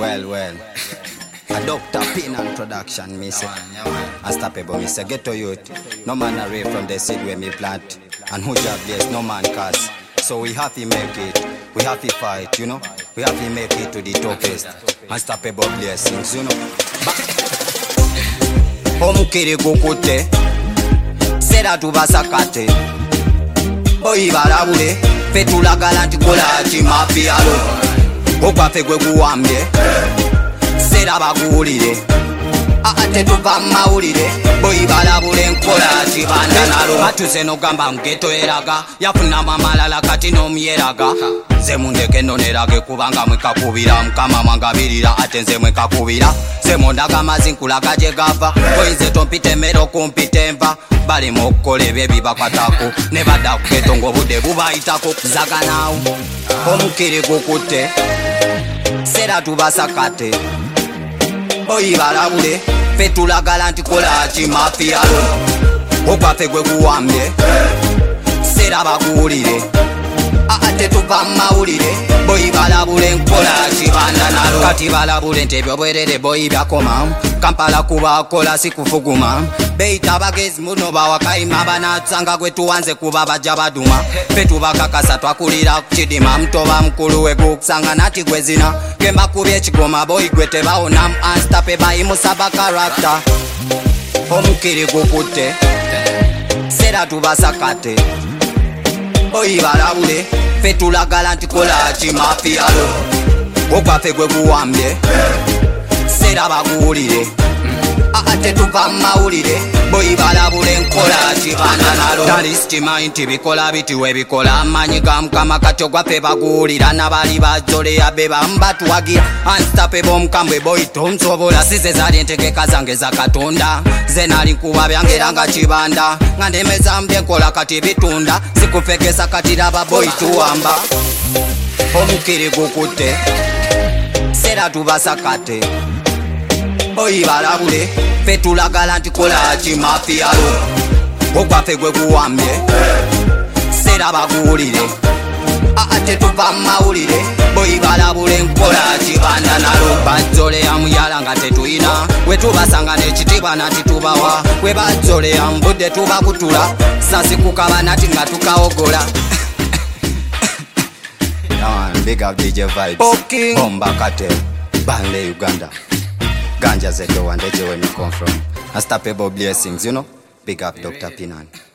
Well. A Dr. Pinan production, me say. Unstoppable, me say, get to youth. No man away from the seed where me plant. And who job there's no man cause. So we have to make it. We have to fight, you know. We have to make it to the topest. Unstoppable blessings, you know. Omukiri kukute. Sera tubasakate. Boyi balabule. Fetula galanti kola chimafiyalo. Okwafe gwe kuwambye. Sera bakuwulire. Ate tuva mawulire. Boyi balabule nkola chibanda nalo. Batuze nogamba mgeto eraga. Yafuna mamalala kati nomyeraga. Ze mundeke nonerage kubanga mwekakubira. Mukama mwangabirira ate nze mwekakubira. Ze mondaga mazinkulaga je gava. Koinze tompite mero kumpite mva. Bali mokole bebi bakwatako. Ne bada kuketongo bude bubayitako. Zaganawo. Omukiri kukute. Sera tubasakate. Boyi balabule. Fetula galanti kola chimafiyalo. Okwafe gwe kuwambye. Sera bakuwulire. Ate tuva mawulire. Boyi balabule nkola chibanda nalo. Kati balabule ntebyo bwerere boyi byakoma. Kampala kubakola sikufuguma. Beita bagezi muno bawakaima banatsanga gwe tuwanze kuba bajja baduma. Fetu bakakasa twakulira kukidima. Mtoba mkulu we kukusanga nati gwezina. Kemba kubye chigoma boyi gwe tebawona. Unstoppable imusaba character. Omukiri kukute. Sera tubasakate. Boyi balabule. Fetula galanti kola chimafiyalo. Okwafe gwe kuwambye. Sera bakuwulire. Ate tuva mawulire. Boyi balabule nkola chibanda nalo. Talistima inti bikola biti webikola. Amanyi ga Mukama kati ogwafe bakuwulira. Nabali bajole yabeba mbatuwagira. Unstoppable mukambwe boyi tonsobola. Size zali entegeka zange za Katonda. Ze nali nkuba byangeranga chibanda. Nga ndemeza mbye nkola kati bitunda. Sikufekesa kati laba boyi tuwamba. Omukiri kukute. Sera tubasakate. Boyi balabule. Fetula galanti kola chimafiyalo. Okwafe gwe kuwambye. Sera bakuwulire. Ate tuva mawulire. Boyi balabule nkola chibanda nalo. Bajole ya muyala nga tetuyina. We tubasanga n'ekitiibwa nati tubawa. We bajole ya mbudde tubakutula. Sasi kukaba nati nga tukawogola. Big up DJ Vibes. Okay. Bomba Cartel. Banle Uganda. Ganja Zedo and Deje where me come from. Unstoppable blessings, you know. Big up Dr. Pinan.